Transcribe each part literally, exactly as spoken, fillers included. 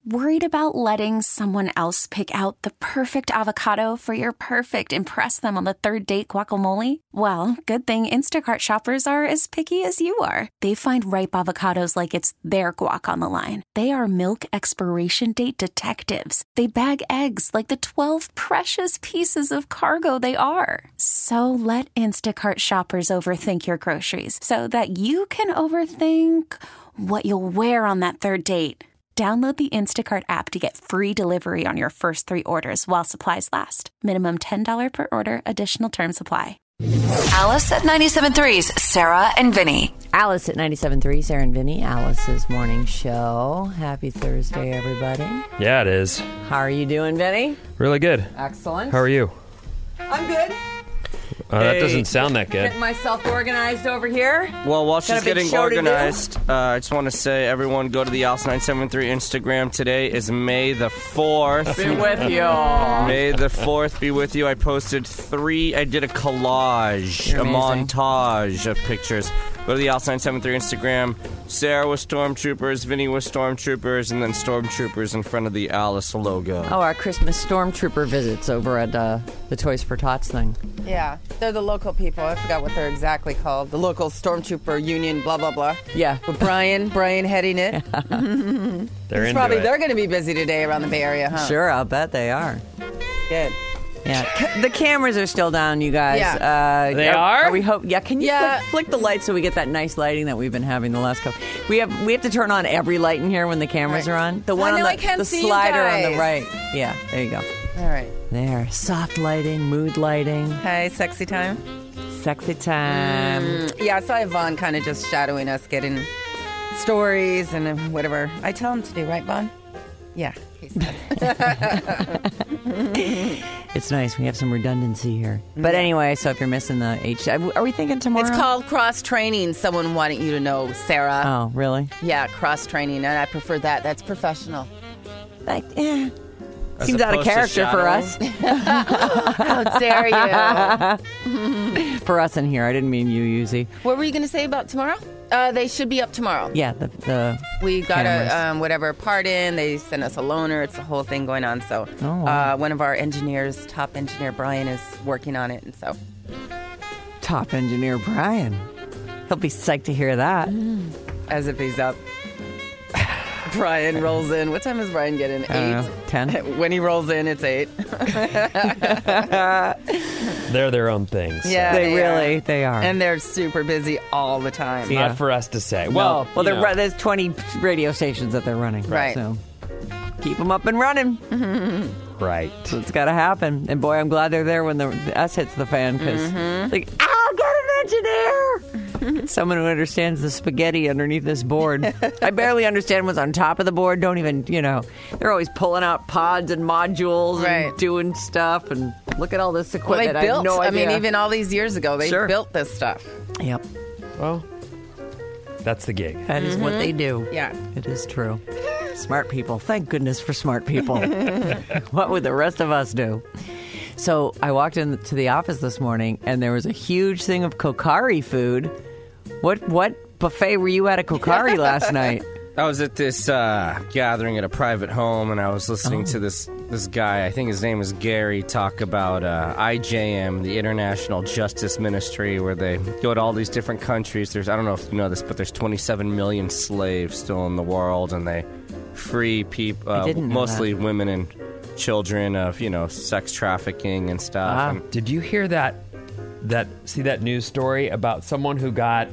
Worried about letting someone else pick out the perfect avocado for your perfect impress them on the third date guacamole? Well, good thing Instacart shoppers are as picky as you are. They find ripe avocados like it's their guac on the line. They are milk expiration date detectives. They bag eggs like the twelve precious pieces of cargo they are. So let Instacart shoppers overthink your groceries so that you can overthink what you'll wear on that third date. Download the Instacart app to get free delivery on your first three orders while supplies last. Minimum ten dollars per order. Additional terms apply. Alice at ninety-seven point three's Sarah and Vinny. Alice at ninety-seven point three, Sarah and Vinny, Alice's morning show. Happy Thursday, everybody. Yeah, it is. How are you doing, Vinny? Really good. Excellent. How are you? I'm good. Uh, Hey. That doesn't sound that good. Getting myself organized over here. Well, while Got she's a big getting show to do. organized, uh, I just want to say, everyone, go to the Alice nine seven three Instagram. Today is May the fourth. Be with you. May the fourth be with you. I posted three, I did a collage, You're a amazing. montage of pictures. Go to the Alice nine seven three Instagram. Sarah with Stormtroopers, Vinny with Stormtroopers, and then Stormtroopers in front of the Alice logo. Oh, our Christmas Stormtrooper visits over at uh, the Toys for Tots thing. Yeah, they're the local people. I forgot what they're exactly called. The local Stormtrooper Union, blah, blah, blah. Yeah. With Brian, Brian heading it. They're It's into probably, it. they're going to be busy today around the Bay Area, huh? Sure, I'll bet they are. Good. Yeah, Ca- the cameras are still down, you guys. Yeah. Uh, They are? Are we hope? Yeah, can you Yeah. Flick, flick the lights so we get that nice lighting that we've been having the last couple? We have we have to turn on every light in here when the cameras Right. are on. The one I on know, the, I can't the see you slider on the guys. right. Yeah, there you go. All right. There, soft lighting, mood lighting, Hey, sexy time. sexy time. Yeah, I saw Yvonne kind of just shadowing us, getting stories and uh, whatever. I tell him to do, right, Vaughn? Yeah. he says. It's nice. We have some redundancy here. But anyway, so if you're missing the H, are we thinking tomorrow? It's called cross training. Someone wanted you to know, Sarah. Oh, really? Yeah, cross training, and I prefer that. That's professional. Like, eh. As Seems out of opposed to character for us. How dare you? For us in here. I didn't mean you, Yuzi. What were you going to say about tomorrow? Uh, they should be up tomorrow. Yeah, the the We got cameras. a um, whatever part in. They sent us a loaner. It's a whole thing going on. So Oh, wow. uh, one of our engineers, top engineer Brian, is working on it. And so top engineer Brian. He'll be psyched to hear that. as if he's up. Brian rolls in. What time does Brian get in? I don't know, Eight. ten? When he rolls in, it's eight. They're their own things. so. Yeah. They they really, are. they are. And they're super busy all the time. Yeah. Not for us to say. well, Well, well, you they're, know. ru- there's twenty radio stations that they're running. Right. So keep them up and running. Right. So it's got to happen. And boy, I'm glad they're there when the, the S hits the fan because Mm-hmm. like, I'll get an engineer. Someone who understands the spaghetti underneath this board. I barely understand what's on top of the board. Don't even, you know, they're always pulling out pods and modules Right. and doing stuff. And look at all this Well, equipment. they I have built. no I idea. mean, even all these years ago, they Sure. built this stuff. Yep. Well, that's the gig. That is what they do. Yeah. It is true. Smart people. Thank goodness for smart people. What would the rest of us do? So I walked into the office this morning, and there was a huge thing of Kokari food. What what buffet were you at at Kokari last night? I was at this uh, gathering at a private home, and I was listening Oh. to this this guy. I think his name is Gary. Talk about uh, I J M, the International Justice Ministry, where they go to all these different countries. There's I don't know if you know this, but there's twenty-seven million slaves still in the world, and they free people, uh, didn't know mostly women and children, of you know sex trafficking and stuff. Ah. And Did you hear that? That see that news story about someone who got?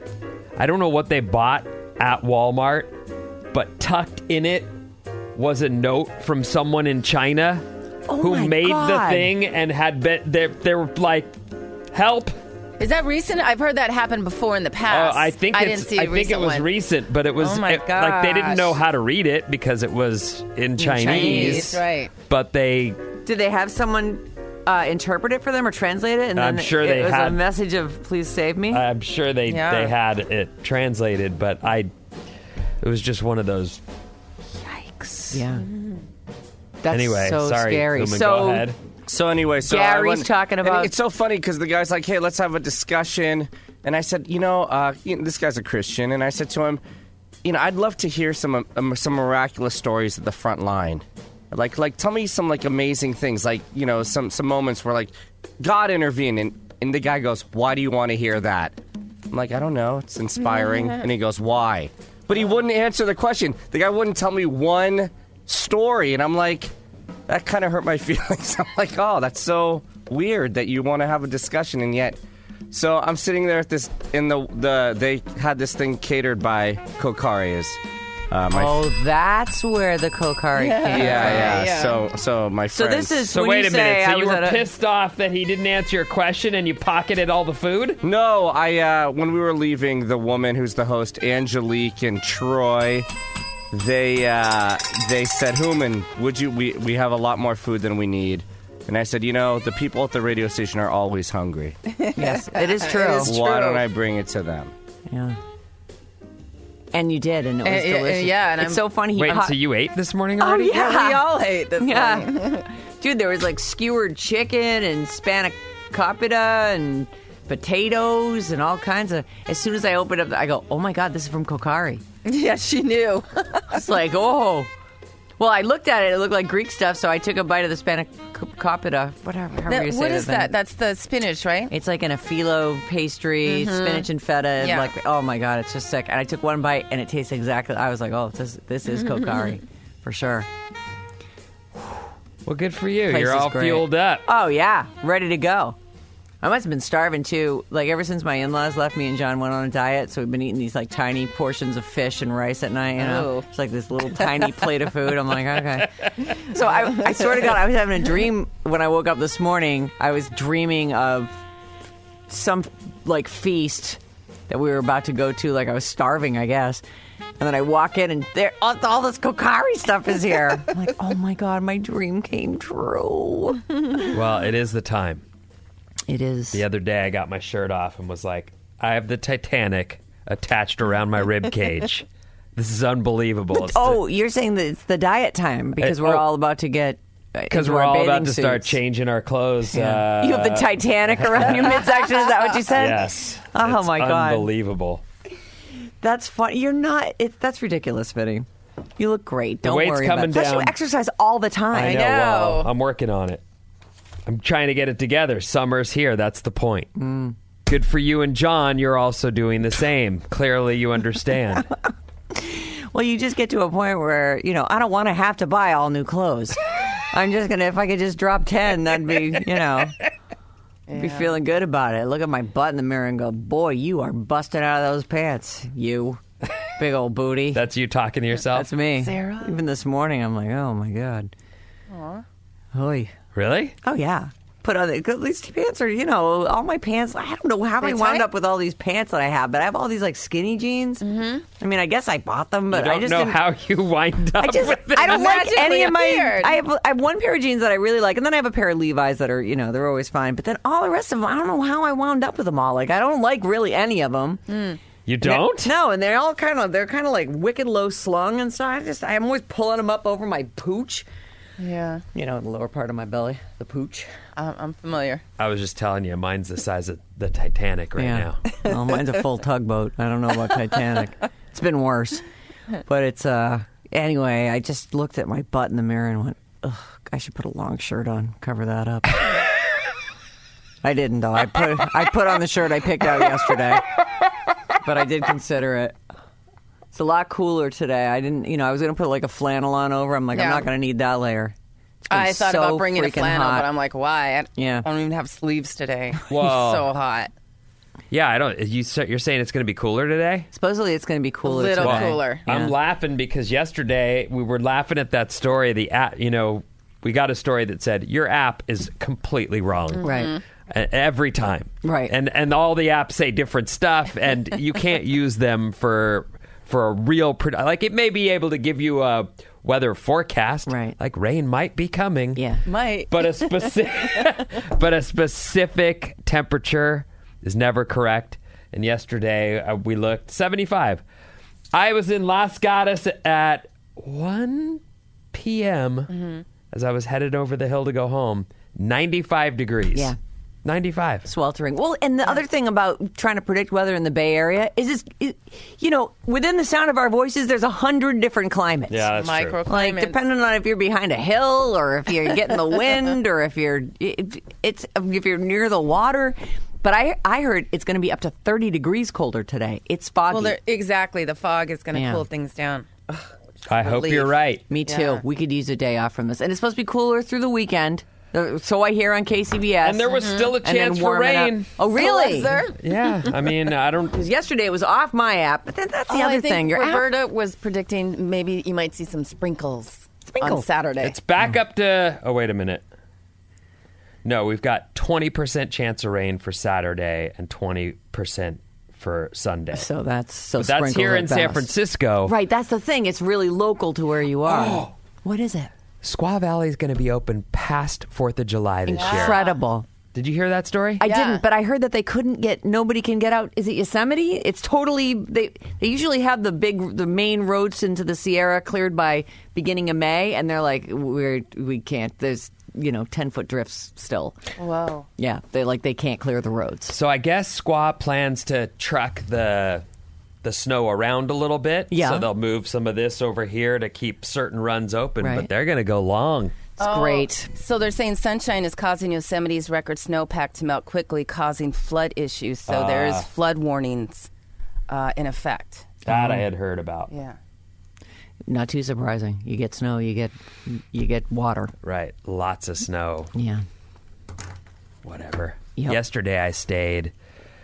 I don't know what they bought at Walmart, but tucked in it was a note from someone in China Oh who my made God. the thing and had been they they were like, help. Is that recent? I've heard that happen before in the Uh, past. I think I it's, didn't see a I think recent it was one. recent, but it was Oh my it- like they didn't gosh. know how to read it because it was in Chinese. Chinese, right. But they Did they have someone uh, interpret it for them or translate it? And I'm then sure it they was a had- message of "Please save me." I'm sure they Yeah. they had it translated, but I it was just one of those. Yikes! Yeah. That's Anyway, so sorry, scary. Lumen, so go ahead. So anyway, so I Gary's went- talking and about- it's so funny because the guy's like, "Hey, let's have a discussion," and I said, "You know, uh, you know, this guy's a Christian," and I said to him, you know, I'd love to hear some um, some miraculous stories at the front line. Like, like, tell me some like amazing things. Like, you know, some some moments where like God intervened, and and the guy goes, "Why do you want to hear that?" I'm like, I don't know. It's inspiring. And he goes, "Why?" But he wouldn't answer the question. The guy wouldn't tell me one story, and I'm like, that kind of hurt my feelings. I'm like, oh, that's so weird that you want to have a discussion, and yet. So I'm sitting there at this in the the they had this thing catered by Kokari's. Uh, my Oh, that's where the Kokari Yeah. came yeah, from. yeah, yeah. So so my So friends. this is So when wait you a say minute. I So you was were at a- pissed off that he didn't answer your question and you pocketed all the food? No, I uh, when we were leaving, the woman who's the host, Angelique and Troy, they uh, they said, "Human, would you? We we have a lot more food than we need." And I said, "You know, the people at the radio station are always hungry. Yes, it is true. It is Why true. don't I bring it to them?" Yeah. And you did, and it was Uh, uh, delicious. yeah, and it's I'm- so funny. He Wait, hot- so you ate this morning Oh, already? yeah. We all hate this Yeah. thing. Dude, there was like skewered chicken and spanakopita and potatoes and all kinds of. As soon as I opened up, I go, "Oh my god, this is from Kokari." Yeah, she knew. It's like, oh. Well, I looked at it; it looked like Greek stuff, so I took a bite of the spanakopita. Whatever, however That- you say what the is thing. that? That's the spinach, right? It's like an phyllo pastry, spinach and feta. And Yeah. like, oh my god, it's just sick. And I took one bite, and it tastes exactly. I was like, oh, this this is Kokari, for sure. Well, good for you. Place You're is all great. fueled up. Oh yeah, ready to go. I must have been starving too. Like ever since my in-laws left, me and John went on a diet, so we've been eating these like tiny portions of fish and rice at night. You know, Oh. it's like this little tiny plate of food. I'm like, okay. So I, I swear to God, I was having a dream when I woke up this morning. I was dreaming of some like feast that we were about to go to. Like I was starving, I guess. And then I walk in, and there all, all this Kokari stuff is here. I'm like, oh my God, my dream came true. Well, it is the time. It is. The other day, I got my shirt off and was like, I have the Titanic attached around my rib cage. This is unbelievable. It's Oh, you're saying that it's the diet time because Uh, we're oh. all about to get because into we're our all bathing about to start suits. changing our clothes. Yeah. Uh, You have the Titanic around your midsection. Is that what you said? Yes. Oh, It's my God. Unbelievable. That's funny. You're not. It, that's ridiculous, Vinny. You look great. Don't weight's worry coming about it. Plus, you down. exercise all the time. I know. know. Well, I'm working on it. I'm trying to get it together. Summer's here. That's the point. Mm. Good for you and John. You're also doing the same. Clearly, you understand. Well, you just get to a point where you know I don't want to have to buy all new clothes. I'm just gonna. If I could just drop ten, that'd be you know. Be feeling good about it. Look at my butt in the mirror and go, boy, you are busting out of those pants. You big old booty. That's you talking to yourself? That's me. Sarah? Even this morning, I'm like, oh my God. Oy. Really? Oh, yeah. Put on the, these pants are, you know, all my pants. I don't know how I They're wound tight? up with all these pants that I have, but I have all these like skinny jeans. Mm-hmm. I mean, I guess I bought them, but I I don't just know didn't. how you wind up I just with it. I don't like Magically any of my. appeared. I have I have one pair of jeans that I really like, and then I have a pair of Levi's that are you know they're always fine. But then all the rest of them, I don't know how I wound up with them all. Like I don't like really any of them. You don't? No, and they're all kind of they're kind of like wicked low slung and stuff. I just I'm always pulling them up over my pooch. Yeah, You know, the lower part of my belly, the pooch. I'm, I'm familiar. I was just telling you, mine's the size of the Titanic right now. Well, mine's a full tugboat. I don't know about Titanic. It's been worse, but it's uh. Anyway, I just looked at my butt in the mirror and went, "Ugh, I should put a long shirt on, cover that up." I didn't though. I put I put on the shirt I picked out yesterday, but I did consider it. It's a lot cooler today. I didn't, you know, I was going to put like a flannel on over. I'm like, I'm Yeah. not going to need that layer. It's been I thought so about bringing a freaking flannel, hot. but I'm like, why? I, Yeah. I don't even have sleeves today. Whoa. so hot. Yeah, I don't. You, you're saying it's going to be cooler today? Supposedly it's going to be cooler little today. cooler. I'm Yeah. laughing because yesterday we were laughing at that story. The app, you know, we got a story that said your app is completely wrong. Right. A- Every time. Right. And and all the apps say different stuff, and you can't use them for for a real pro- like it may be able to give you a weather forecast. Right. Like rain might be coming. Yeah. Might. But a specific but a specific temperature is never correct. And yesterday uh, we looked seventy-five. I was in Las Gatas at one p.m. Mm-hmm. as I was headed over the hill to go home. ninety-five degrees. Yeah. ninety-five. Sweltering. Well, and the other thing about trying to predict weather in the Bay Area is, it's, it, you know, within the sound of our voices, there's a hundred different climates. Yeah, that's true. Microclimates. Like, depending on if you're behind a hill or if you're getting the wind or if you're it, it's if you're near the water. But I I heard it's going to be up to thirty degrees colder today. It's foggy. Well, they're- exactly. The fog is going to Yeah. cool things down. Ugh, I hope relief. you're right. Me too. Yeah. We could use a day off from this. And it's supposed to be cooler through the weekend. Uh, So I hear on K C B S. And there was still a And then chance for warm it up. rain. Oh, really? Was there? Yeah, I mean, I don't. Because yesterday it was off my app, but then that's the Oh, other I think thing. Your app, Roberta was predicting maybe you might see some sprinkles, Sprinkles. on Saturday. It's back up to. Oh, wait a minute. No, we've got twenty percent chance of rain for Saturday and twenty percent for Sunday. so that's so. But that's sprinkles here at in San best. Francisco. Right, that's the thing. It's really local to where you are. Oh. What is it? Squaw Valley is going to be open past fourth of July this year. Incredible. Did you hear that story? I Yeah. didn't, but I heard that they couldn't get. Nobody can get out. Is it Yosemite? It's totally. They they usually have the big, the main roads into the Sierra cleared by beginning of May, and they're like, we're we can't. There's you know ten foot drifts still. Whoa. Yeah, they like they can't clear the roads. So I guess Squaw plans to truck the the snow around a little bit. Yeah. So they'll move some of this over here to keep certain runs open, Right. but they're going to go long. It's great. So they're saying sunshine is causing Yosemite's record snowpack to melt quickly, causing flood issues. So there is flood warnings uh, in effect. That I had heard about. Yeah. Not too surprising. You get snow, you get you get water. Right. Lots of snow. Yeah. Whatever. Yep. Yesterday I stayed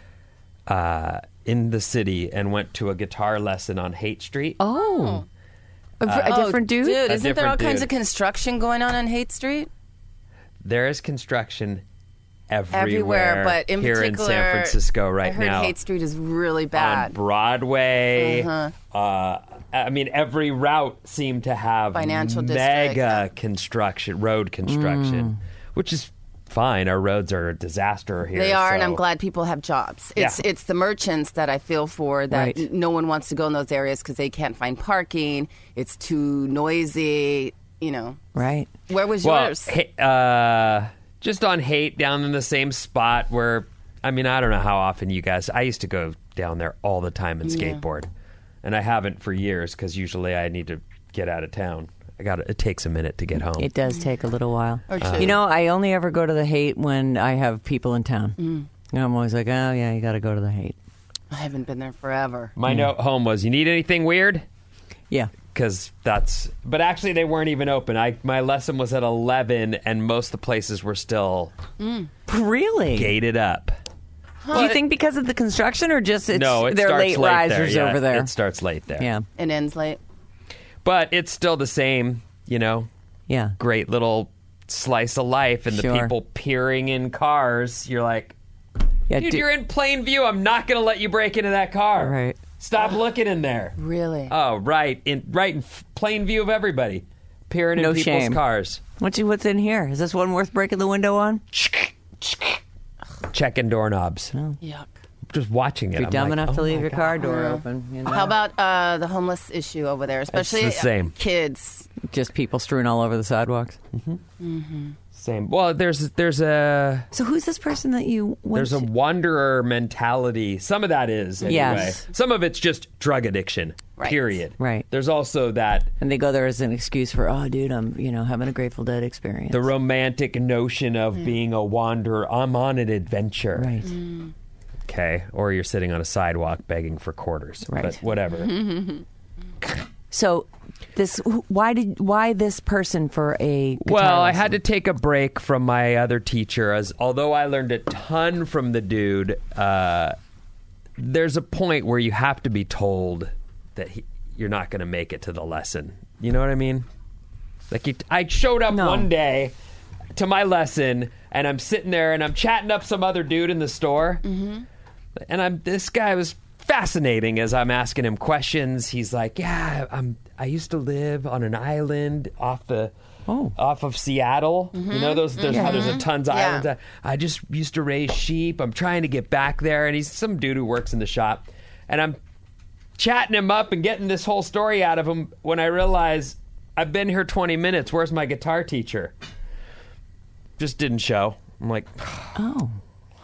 uh, in the city and went to a guitar lesson on Haight Street. Oh. A, a Oh, different dude? Dude, isn't there all different kinds dude. of construction going on on Haight Street? There is construction everywhere, Everywhere, but in here particular, in San Francisco right I heard now. Haight Street is really on bad. Broadway. Uh-huh. Uh, I mean, every route seemed to have Financial district, mega yeah. construction, road construction, which is fine. Our roads are a disaster here. They are, and so- I'm glad people have jobs. It's Yeah. it's the merchants that I feel for that Right. n- no one wants to go in those areas because they can't find parking. It's too noisy. You know, Right. where was Well, yours? Ha- uh, just on Haight, down in the same spot where, I mean, I don't know how often you guys. I used to go down there all the time and skateboard, and I haven't for years because usually I need to get out of town. I got it takes a minute to get home. It does take a little while. Or two. You know, I only ever go to the Haight when I have people in town. Mm. And I'm always like, oh, yeah, you got to go to the Haight. I haven't been there forever. My note home was, "You need anything weird?" Yeah. Because that's, but actually they weren't even open. I my lesson was at eleven, and most of the places were still Really? gated up. Do you think because of the construction or just it's no, it they're starts late late risers there. Yeah, over there? It starts late there. Yeah. It ends late. But it's still the same, you know, Yeah. great little slice of life, and the Sure. people peering in cars. You're like, Yeah. dude, do- you're in plain view. I'm not going to let you break into that car. Right. Stop looking in there. Really? Oh, right. In right in f- plain view of everybody. Peering No in people's shame. cars. What's, what's in here? Is this one worth breaking the window on? Checking doorknobs. Yuck. Just watching it. If you're I'm dumb like, enough to oh leave my your God. car door open. You know? How about uh, the homeless issue over there, especially the same. kids? just people strewn all over the sidewalks? Same. Well, there's there's a So who's this person that you went there's a to? wanderer mentality. Some of that is anyway. Yes. Some of it's just drug addiction. Right. Period. Right. There's also that And they go there as an excuse for, oh, dude, I'm, you know, having a Grateful Dead experience. the romantic notion of being a wanderer. I'm on an adventure. Right. Okay. Or you're sitting on a sidewalk begging for quarters. Right. But whatever. So this, why did, why this person for a guitar Well, I lesson? had to take a break from my other teacher, as although I learned a ton from the dude. Uh, there's a point where you have to be told that he, you're not going to make it to the lesson. You know what I mean? Like, you, I showed up No. one day to my lesson, and I'm sitting there, and I'm chatting up some other dude in the store, Mm-hmm. and I'm this guy was fascinating as I'm asking him questions. He's like, "Yeah, I'm. I used to live on an island off the." Oh. Off of Seattle, you know those. There's how there's a tons of Yeah. islands. I just used to raise sheep. I'm trying to get back there, and he's some dude who works in the shop, and I'm chatting him up and getting this whole story out of him. When I realize I've been here twenty minutes, where's my guitar teacher? Just didn't show. I'm like, Oh.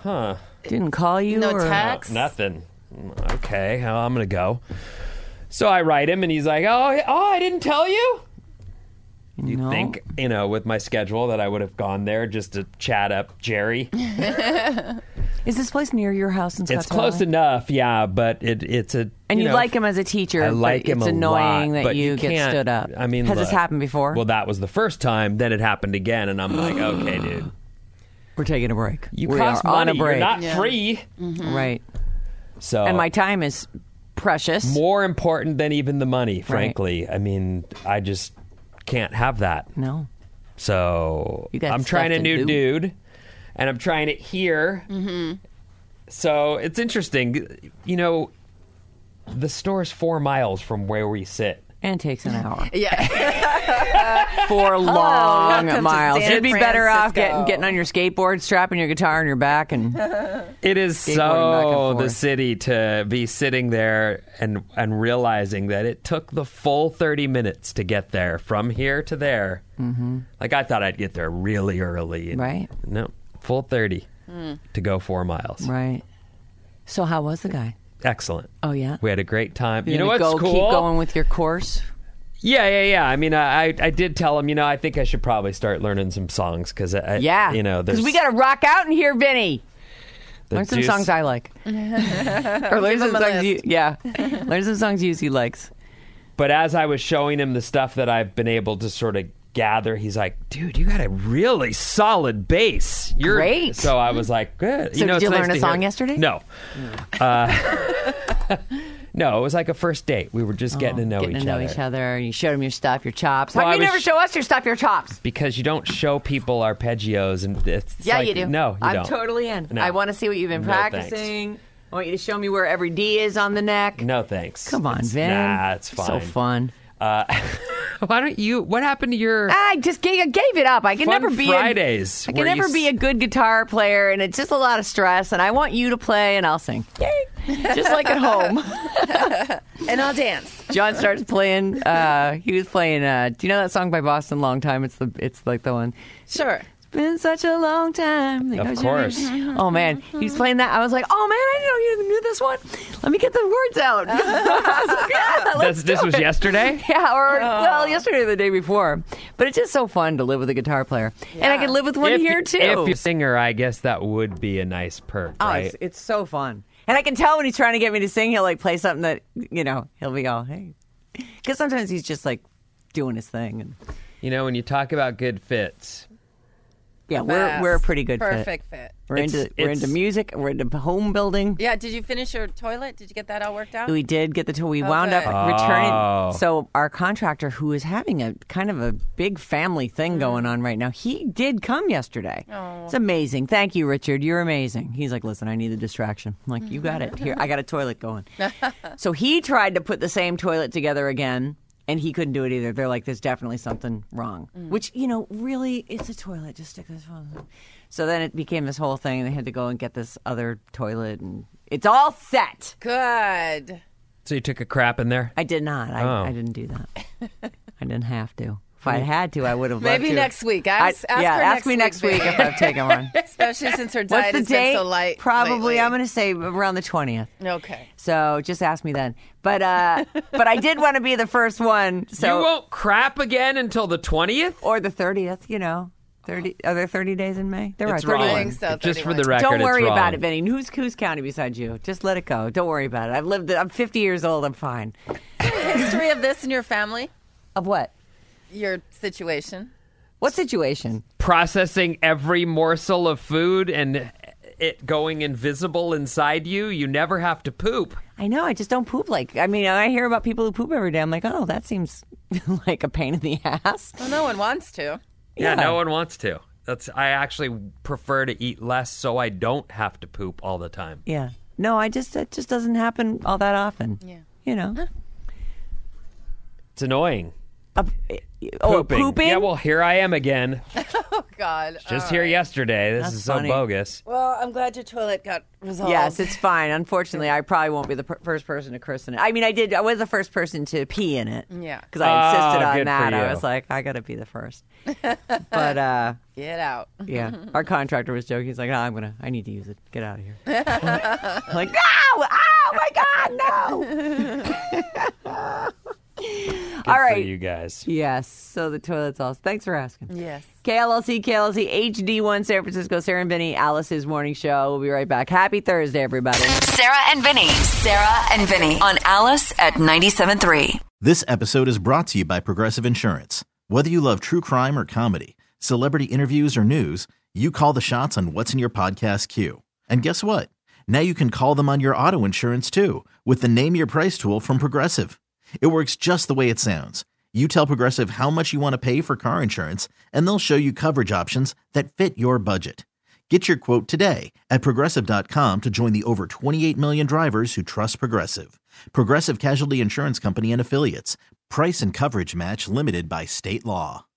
Huh. Didn't call you? No or? text? Nothing. Okay, well, I'm going to go. So I write him, and he's like, oh, oh, I didn't tell you? You No. think, you know, with my schedule that I would have gone there just to chat up Jerry? Is this place near your house in Scottsdale? It's close Valley? enough, yeah, but it, it's a... And you, know, like him as a teacher, I like but him it's a annoying lot, that but you, you get can't- stood up. I mean, Has look, this happened before? Well, that was the first time. Then it happened again, and I'm like, okay, dude. We're taking a break. You we cost are money. on a break. You're not Yeah. free. Right. So And my time is precious. more important than even the money, frankly. I mean, I just can't have that. No. So You got I'm stuff trying a to new do. dude, and I'm trying it here. Mm-hmm. So it's interesting. You know, the store's four miles from where we sit. And it takes an hour. Yeah. Four long welcome to miles. San You'd be better off Francisco. getting getting on your skateboard, strapping your guitar on your back, and It is Skateboarding back and so the forth. city to be sitting there and and realizing that it took the full thirty minutes to get there from here to there. Mm-hmm. Like I thought I'd get there really early. and Right. No, full thirty to go four miles. right. So how was the guy? Excellent. Oh yeah. We had a great time. You're you know gonna what's go, cool? Keep going with your course. Yeah, yeah, yeah. I mean, I I did tell him, you know, I think I should probably start learning some songs because, Yeah. you know, because there's we got to rock out in here, Vinny. the Learn some juice- songs I like. or learn Give some him a songs you, list. yeah. learn some songs Yuzi likes. But as I was showing him the stuff that I've been able to sort of gather, he's like, dude, you got a really solid bass. You're Great. So I was like, good. So you know, did it's you nice learn a to song hear- yesterday? No. Uh, no, it was like a first date. We were just getting to know, Getting each, to know other. each other. You showed him your stuff, your chops. Well, How I do you was never sh- show us your stuff, your chops? Because you don't show people arpeggios, and it's Yeah, like- you do. No, you I'm don't. totally in. No. I want to see what you've been No, practicing. I want you to show me where every D is on the neck. No, thanks. Come on, It's- Vin. Nah, it's fine. So fun. Uh, why don't you? What happened to your I just gave, I gave it up. I can Fun never be Fridays? A, I where can you never be a s- good guitar player, and it's just a lot of stress. And I want you to play, and I'll sing. Yay! Just like at home. And I'll dance. John starts playing. Uh, he was playing. Uh, do you know that song by Boston? Long time. It's the. It's like the one. Sure. Been such a long time. Think Of I should course. be- Oh man, he was playing that. I was like, oh man, I didn't know you knew this one. Let me get the words out. I was like, yeah, let's This, this do was it. yesterday. Yeah, or well, yesterday or the day before. But it's just so fun to live with a guitar player, and I Yeah. can live with one if, here too. If you're a singer, I guess that would be a nice perk, oh, right? it's, it's so fun, and I can tell when he's trying to get me to sing. He'll like play something that you know he'll be all hey, because sometimes he's just like doing his thing, and You know, when you talk about good fits, yeah, The we're best. we're a pretty good fit. Perfect fit. We're It's- into we're it's- into music. We're into home building. Yeah. Did you finish your toilet? Did you get that all worked out? We did get the tool. We Oh, wound good. up returning. Oh. So our contractor, who is having a kind of a big family thing going on right now, he did come yesterday. Oh. It's amazing. Thank you, Richard. You're amazing. He's like, listen, I need a distraction. I'm like, you got it. Here, I got a toilet going. So he tried to put the same toilet together again. And he couldn't do it either. They're like, there's definitely something wrong. Which, you know, really, it's a toilet. Just stick this phone. So then it became this whole thing. And they had to go and get this other toilet. And it's all set. Good. so you took a crap in there. I did not. I, Oh. I didn't do that. I didn't have to. If I had to, I would have. Maybe loved to. next week. Ask, I- ask yeah, her ask next me week, next week Vic. if I've taken one. Especially since her What's diet the has date? been so light. Probably, lately. I'm going to say around the twentieth. Okay. So just ask me then. But uh, but I did want to be the first one. So you won't crap again until the twentieth. or the thirtieth. You know, thirty. Are there thirty days in May? There It's are wrong. I thirty-one. think so. Just for thirty-one. the record, Don't worry it's about wrong. it, Benny. Who's who's county besides you? Just let it go. Don't worry about it. I've lived. I'm fifty years old. I'm fine. History of this in your family? Of what? Your situation? What situation? Processing every morsel of food and it going invisible inside you. You never have to poop. I know. I just don't poop like. I mean, I hear about people who poop every day. I'm like, oh, that seems like a pain in the ass. Well, no one wants to. Yeah, no one wants to. That's. I actually prefer to eat less so I don't have to poop all the time. Yeah. No, I just it just doesn't happen all that often. Yeah. You know. It's annoying. Uh, oh, Pooping. pooping. Yeah, well, here I am again. Oh, God. God. Just All here right. yesterday. This That's is so funny. bogus. Well, I'm glad your toilet got resolved. Yes, it's fine. Unfortunately, I probably won't be the per- first person to christen it. I mean, I did. I was the first person to pee in it. Yeah. Because I insisted Oh, on good that. for I you. was like, I got to be the first. But uh, Get out. yeah, our contractor was joking. He's like, no, I'm gonna. I need to use it. Get out of here. I'm like, no! Oh my God, no! Good All for right. you guys. Yes. So the toilet's all. Thanks for asking. Yes. K L L C, K L L C, H D one, San Francisco, Sarah and Vinny, Alice's morning show. We'll be right back. Happy Thursday, everybody. Sarah and Vinny. Sarah and Vinny on Alice at ninety-seven point three. This episode is brought to you by Progressive Insurance. Whether you love true crime or comedy, celebrity interviews or news, you call the shots on what's in your podcast queue. And guess what? Now you can call them on your auto insurance too with the Name Your Price tool from Progressive. It works just the way it sounds. You tell Progressive how much you want to pay for car insurance, and they'll show you coverage options that fit your budget. Get your quote today at Progressive dot com to join the over twenty-eight million drivers who trust Progressive. Progressive Casualty Insurance Company and Affiliates. Price and coverage match limited by state law.